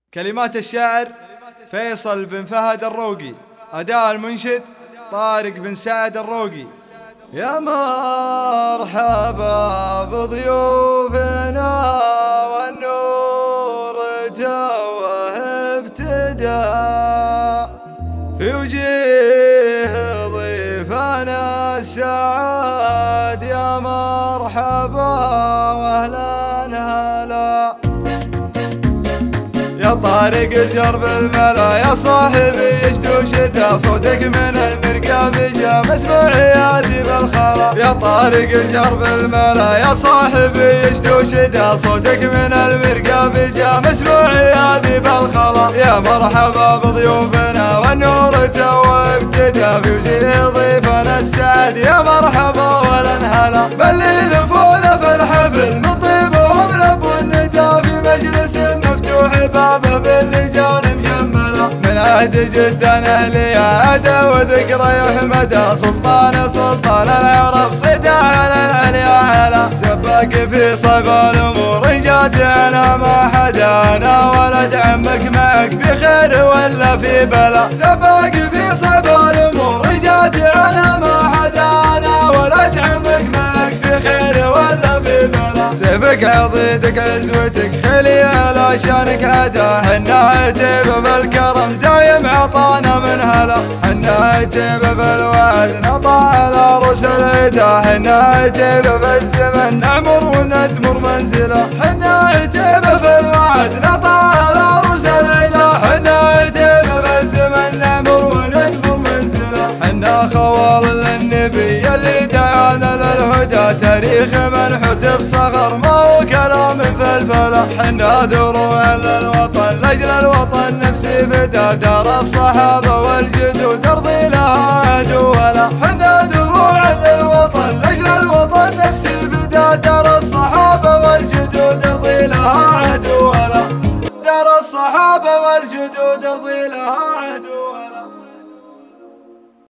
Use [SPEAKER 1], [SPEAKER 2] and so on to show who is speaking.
[SPEAKER 1] كلمات الشاعر فيصل بن فهد الروقي، أداء المنشد طارق بن سعد الروقي.
[SPEAKER 2] يا مرحبا بضيوفنا والنور توه ابتدى في وجيه ضيفنا السعاد. يا مرحبا واهلا هلا يا طارق الجرب الملا، يا صاحبي يشتو شتا صوتك من المرقاب جا مسموع يادي بالخلا. يا طارق الجرب الملا، يا صاحبي يشتو شتا صوتك من المرقاب جا مسموع يادي بالخلا. يا مرحبا بضيوفنا والنور تو ابتدى في وجه ضيفنا السعد. يا مرحبا ولا هلا باللي لفونا في الحفل من طيبهم لب الندى في مجلس مفتوح بابه بالرجال مجمله. من عهد جدا اهلي عاده وذكرى يحمد سلطان العرب صدى على العليا على. سباق في صيب الامور جات انا ما حدا، انا ولد عمك معك في خير ولا في بلا. سباق في صيب الامور جات انا ما حدا، انا ولد عمك معك في خير ولا في بلا. سيفك عضيدك عزوتك خلي على شانك عدا، حنا عتيب بالكرم دايم عطانا من هلا. حنا عتيب بالوعد نطع على رؤوس العدا، حنا عتيب بالزمن نعمر وندمر منزله. حنا عتيب بالوعد نطع على رؤوس العدا، حنا عتيب بالزمن نعمر وندمر منزله. حنا خوال للنبي اللي دعانا للهدى، تاريخ منحوت بصغر ما هو كلام فلفله. حنا دروع للوطن لاجل الوطن نفسي فدا، دار الصحابه والجدود ارضي لها عهد ولا. حنا دروع للوطن لاجل الوطن نفسي فدا، دار الصحابه والجدود ارضي لها عهد ولا. دار الصحابه والجدود ارضي لها عهد ولا.